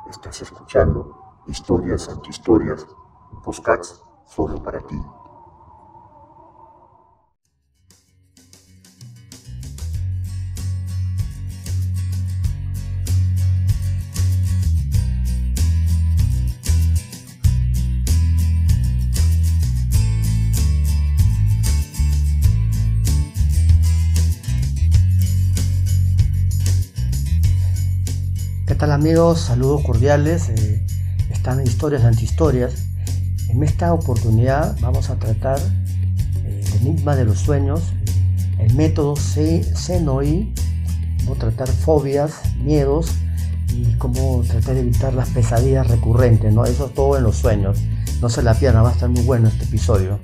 Estás escuchando Historias Antihistorias, podcasts solo para ti. ¿Qué tal amigos? Saludos cordiales, están en Historias Antihistorias. En esta oportunidad vamos a tratar el enigma de los sueños, el método CNOI, cómo tratar fobias, miedos y cómo tratar de evitar las pesadillas recurrentes, ¿no? Eso es todo en los sueños. No se la pierdan, va a estar muy bueno este episodio.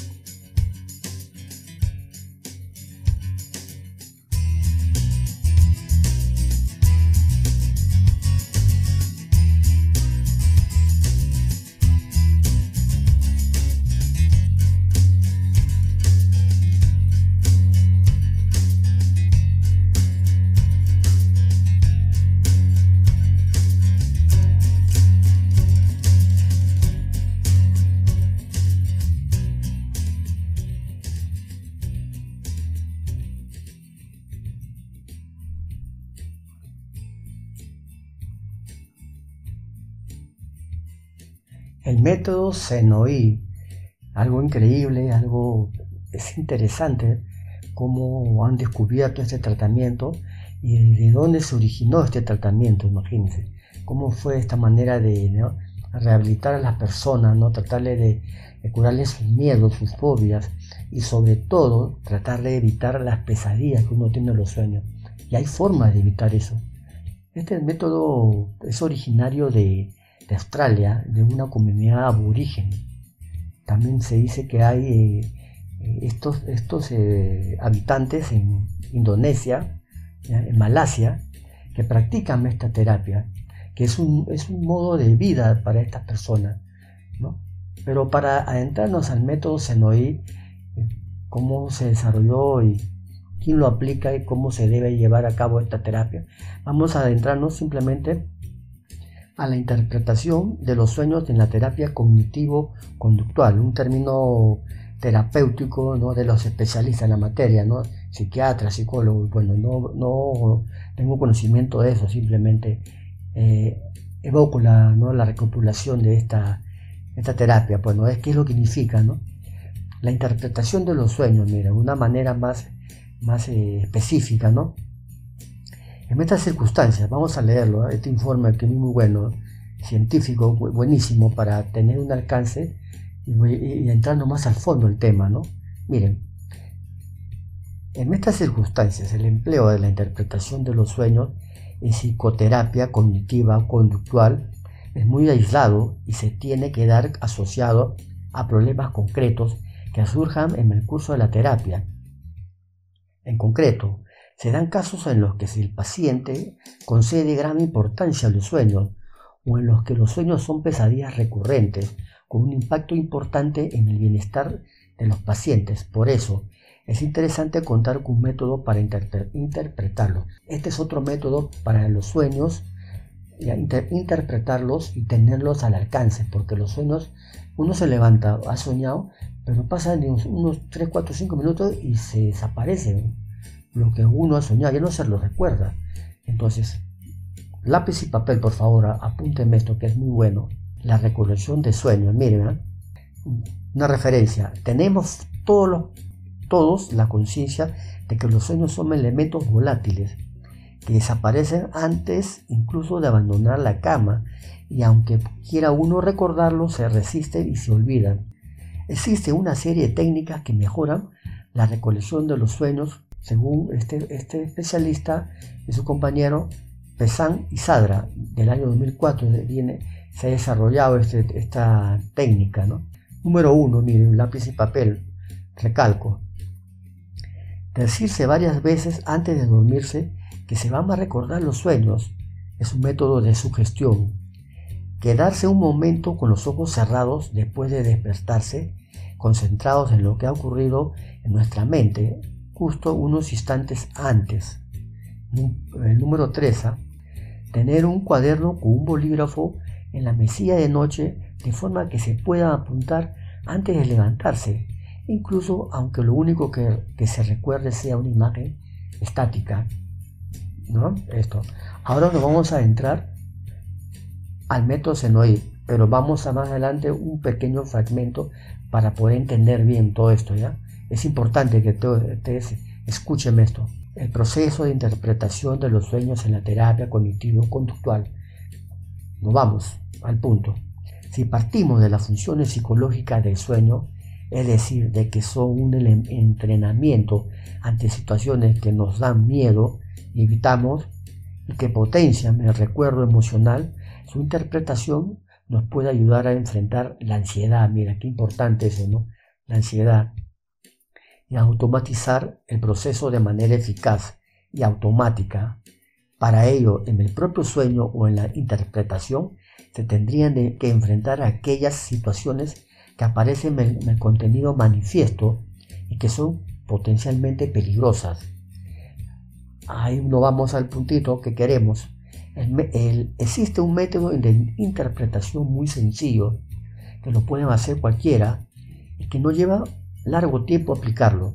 El método CNOI, algo increíble, es interesante cómo han descubierto este tratamiento y de dónde se originó este tratamiento, imagínense, cómo fue esta manera de, ¿no?, rehabilitar a las personas, ¿no?, tratarle de curarles sus miedos, sus fobias y sobre todo tratar de evitar las pesadillas que uno tiene en los sueños. Y hay formas de evitar eso. Este método es originario de Australia, de una comunidad aborigen. También se dice que hay estos habitantes en Indonesia, en Malasia, que practican esta terapia, que es un modo de vida para estas personas, ¿no? Pero para adentrarnos al método CNOI, cómo se desarrolló y quién lo aplica y cómo se debe llevar a cabo esta terapia, vamos a adentrarnos simplemente a la interpretación de los sueños en la terapia cognitivo-conductual, un término terapéutico, ¿no?, de los especialistas en la materia, ¿no?, psiquiatras, psicólogos. Bueno, no tengo conocimiento de eso, simplemente evoco la recapitulación de esta terapia. Bueno, ¿qué es lo que significa, no? La interpretación de los sueños, mira, de una manera más específica, ¿no? En estas circunstancias, vamos a leerlo, este informe que es muy bueno, científico, buenísimo para tener un alcance y entrando más al fondo del tema, ¿no? Miren, en estas circunstancias el empleo de la interpretación de los sueños en psicoterapia cognitiva conductual es muy aislado y se tiene que dar asociado a problemas concretos que surjan en el curso de la terapia. En concreto, se dan casos en los que si el paciente concede gran importancia a los sueños o en los que los sueños son pesadillas recurrentes con un impacto importante en el bienestar de los pacientes. Por eso es interesante contar con un método para interpretarlos. Este es otro método para los sueños, interpretarlos y tenerlos al alcance, porque los sueños, uno se levanta, ha soñado, pero pasan unos 3, 4, 5 minutos y se desaparecen. Lo que uno ha soñado ya no se lo recuerda. Entonces, lápiz y papel, por favor, apúntenme esto que es muy bueno. La recolección de sueños. Miren, una referencia. Tenemos todos la conciencia de que los sueños son elementos volátiles que desaparecen antes incluso de abandonar la cama, y aunque quiera uno recordarlos, se resisten y se olvidan. Existe una serie de técnicas que mejoran la recolección de los sueños, según este especialista y su compañero Pesan y Sadra, del año 2004 se ha desarrollado esta técnica, ¿no? Número 1, miren, lápiz y papel, recalco. Decirse varias veces antes de dormirse que se van a recordar los sueños es un método de sugestión. Quedarse un momento con los ojos cerrados después de despertarse, concentrados en lo que ha ocurrido en nuestra mente justo unos instantes antes. El número 3, Tener un cuaderno con un bolígrafo en la mesilla de noche de forma que se pueda apuntar antes de levantarse, incluso aunque lo único que se recuerde sea una imagen estática, ¿no? Esto. Ahora nos vamos a entrar al método Senoí, pero vamos a más adelante un pequeño fragmento para poder entender bien todo esto, ¿ya? Es importante que ustedes escuchen esto. El proceso de interpretación de los sueños en la terapia cognitivo-conductual. Nos vamos al punto. Si partimos de las funciones psicológicas del sueño, es decir, de que son un entrenamiento ante situaciones que nos dan miedo y evitamos y que potencian el recuerdo emocional, su interpretación nos puede ayudar a enfrentar la ansiedad. Mira, qué importante eso, ¿no? La ansiedad. Y a automatizar el proceso de manera eficaz y automática. Para ello, en el propio sueño o en la interpretación, se tendrían que enfrentar a aquellas situaciones que aparecen en el contenido manifiesto y que son potencialmente peligrosas. Ahí no vamos al puntito que queremos. Existe un método de interpretación muy sencillo que lo pueden hacer cualquiera y que no lleva largo tiempo aplicarlo,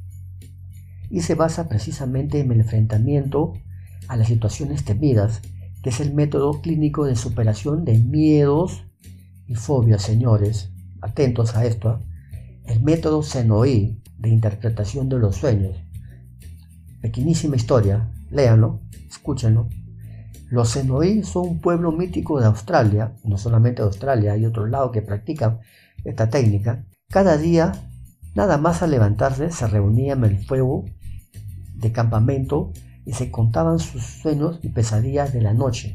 y se basa precisamente en el enfrentamiento a las situaciones temidas, que es el método clínico de superación de miedos y fobias. Señores, atentos a esto, el método Senoí de interpretación de los sueños. Pequeñísima historia, léanlo, escúchenlo. Los Senoí son un pueblo mítico de Australia, no solamente de Australia, hay otros lados que practican esta técnica. Cada día, nada más al levantarse, se reunían en el fuego de campamento y se contaban sus sueños y pesadillas de la noche.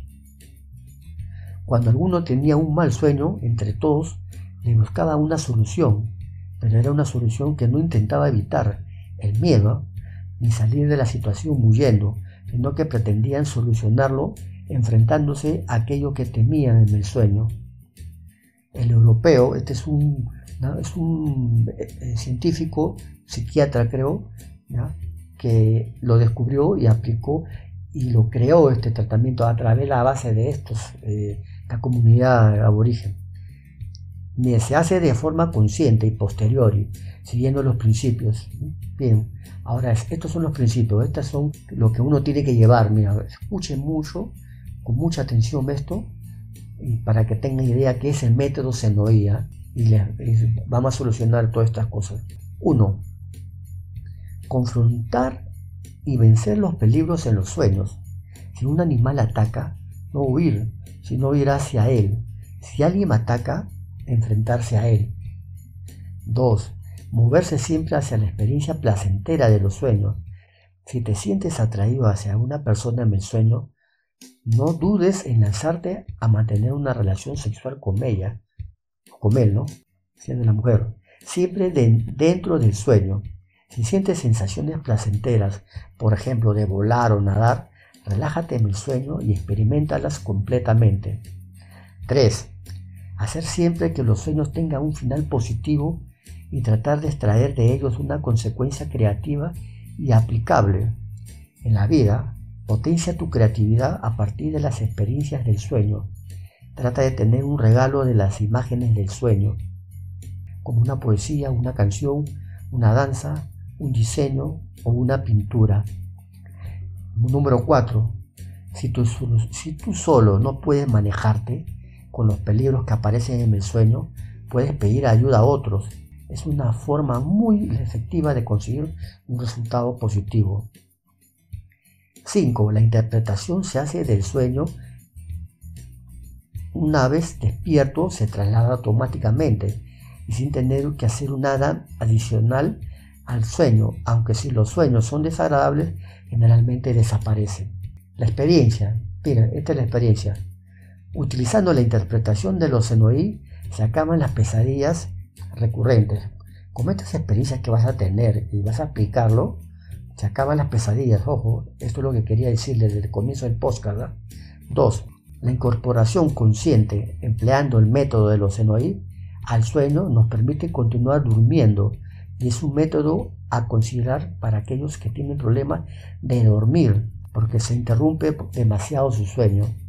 Cuando alguno tenía un mal sueño, entre todos le buscaba una solución, pero era una solución que no intentaba evitar el miedo ni salir de la situación huyendo, sino que pretendían solucionarlo enfrentándose a aquello que temían en el sueño. El europeo, este es un científico, psiquiatra creo, ¿ya?, que lo descubrió y aplicó y lo creó este tratamiento a través de la base de esta comunidad aborigen. Se hace de forma consciente y posteriori, siguiendo los principios. Bien, ahora estos son los principios, estos son lo que uno tiene que llevar. Mira, escuchen mucho, con mucha atención esto, y para que tengan idea qué es el método Senoí, y vamos a solucionar todas estas cosas. 1. Confrontar y vencer los peligros en los sueños. Si un animal ataca, no huir, sino ir hacia él. Si alguien ataca, enfrentarse a él. 2. Moverse siempre hacia la experiencia placentera de los sueños. Si te sientes atraído hacia una persona en el sueño, no dudes en lanzarte a mantener una relación sexual con ella, o con él, ¿no? Siendo la mujer. Siempre dentro del sueño. Si sientes sensaciones placenteras, por ejemplo, de volar o nadar, relájate en el sueño y experimentalas completamente. 3. Hacer siempre que los sueños tengan un final positivo y tratar de extraer de ellos una consecuencia creativa y aplicable. En la vida, potencia tu creatividad a partir de las experiencias del sueño. Trata de tener un regalo de las imágenes del sueño, como una poesía, una canción, una danza, un diseño o una pintura. Número 4. Si tú solo no puedes manejarte con los peligros que aparecen en el sueño, puedes pedir ayuda a otros. Es una forma muy efectiva de conseguir un resultado positivo. 5. La interpretación se hace del sueño. Una vez despierto, se traslada automáticamente y sin tener que hacer nada adicional al sueño, aunque si los sueños son desagradables, generalmente desaparecen. La experiencia, mira, esta es la experiencia. Utilizando la interpretación de los Senoí, se acaban las pesadillas recurrentes. Como estas experiencias que vas a tener y vas a aplicarlo, se acaban las pesadillas. Ojo, esto es lo que quería decir desde el comienzo del podcast, ¿verdad? 2. La incorporación consciente, empleando el método de los Senoí al sueño, nos permite continuar durmiendo, y es un método a considerar para aquellos que tienen problemas de dormir, porque se interrumpe demasiado su sueño.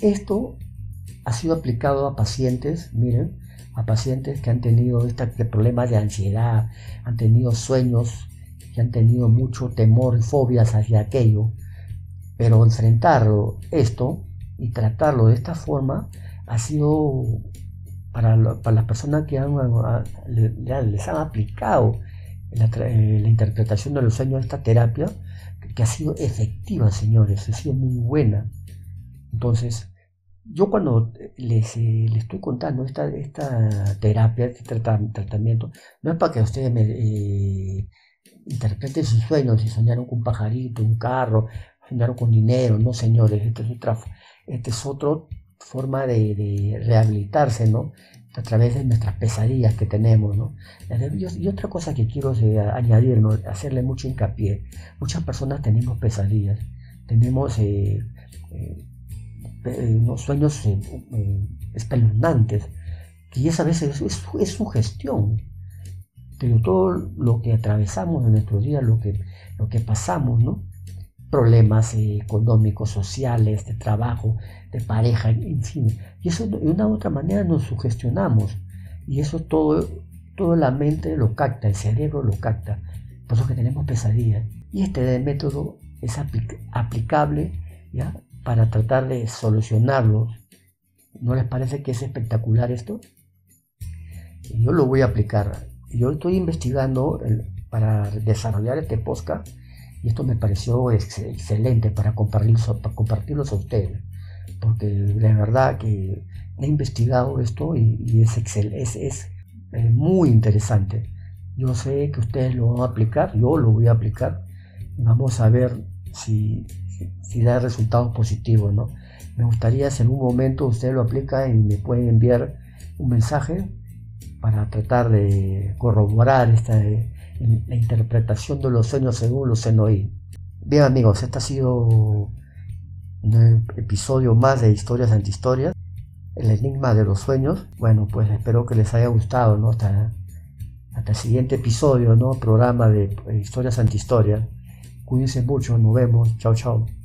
Esto ha sido aplicado a pacientes, miren, a pacientes que han tenido problemas de ansiedad, han tenido sueños, que han tenido mucho temor y fobias hacia aquello. Pero enfrentarlo, esto, y tratarlo de esta forma, ha sido para las personas que les han aplicado la interpretación de los sueños de esta terapia, que ha sido efectiva, señores, ha sido muy buena. Entonces, yo cuando les estoy contando esta terapia, este tratamiento, no es para que ustedes interpreten sus sueños, si soñaron con un pajarito, un carro, soñaron con dinero. No, señores, esta es otra forma de rehabilitarse, ¿no? A través de nuestras pesadillas que tenemos, ¿no? Y otra cosa que quiero añadir, ¿no? Hacerle mucho hincapié. Muchas personas tenemos pesadillas, tenemos unos sueños espeluznantes, que esa veces es sugestión. Pero todo lo que atravesamos en nuestros días, lo que pasamos, ¿no? Problemas económicos, sociales, de trabajo, de pareja, en fin. Y eso de una u otra manera nos sugestionamos. Y eso todo la mente lo capta, el cerebro lo capta. Por eso que tenemos pesadillas. Y este método es aplicable, ¿ya?, para tratar de solucionarlo. ¿No les parece que es espectacular esto? Yo lo voy a aplicar. Yo estoy investigando para desarrollar este podcast, y esto me pareció excelente para compartirlos a ustedes, porque de verdad que he investigado esto y es muy interesante. Yo sé que ustedes lo van a aplicar, yo lo voy a aplicar, y vamos a ver si da resultados positivos, ¿no? Me gustaría, si en algún momento ustedes lo aplican y me pueden enviar un mensaje para tratar de corroborar la interpretación de los sueños según los CNOI. Bien, amigos, este ha sido un episodio más de Historias Antihistorias, el enigma de los sueños. Bueno, pues espero que les haya gustado, ¿no? Hasta el siguiente episodio, ¿no? Programa de Historias Antihistorias. Cuídense mucho, nos vemos, chao chao.